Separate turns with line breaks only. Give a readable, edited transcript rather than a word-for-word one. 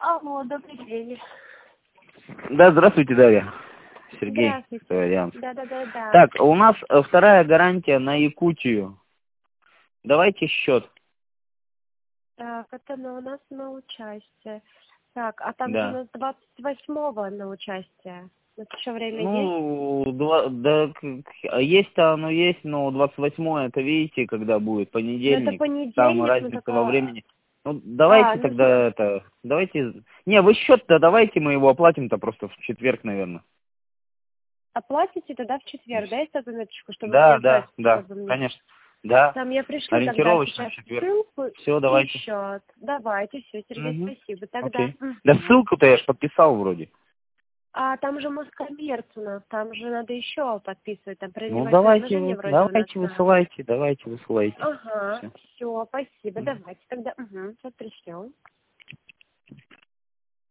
Алло, добрый день.
Да, здравствуйте, Дарья. Сергей.
Здравствуйте. Да.
Так, у нас вторая гарантия на Якутию. Давайте счет.
Так, это у нас на участие. Так, а там же у
Да.
нас 28-го на участие. Это еще время есть?
Ну, есть-то оно есть, но 28-е, это видите, когда будет,
Ну, это
понедельник.
понедельник,
Там
ну
разница во
такая...
времени. Ну, давайте тогда давайте... Не, вы счет-то давайте, мы его оплатим-то просто в четверг, наверное.
Оплатите тогда в четверг, да, если заметочку, чтобы мне
Да,
чтобы мне...
конечно. Да,
Там я пришлю тогда
ориентировочно
сейчас
в четверг.
ссылку
Все,
и
давайте.
счет. Давайте, все, Сергей, спасибо. Тогда...
Окей. Да ссылку-то я ж подписал вроде.
А там же Москоммерц у нас, там же надо еще подписывать, там
Ну
принимать
давайте,
предложение вроде у нас надо.
высылайте.
Ага,
Все.
все, спасибо, давайте тогда, сейчас пришлем.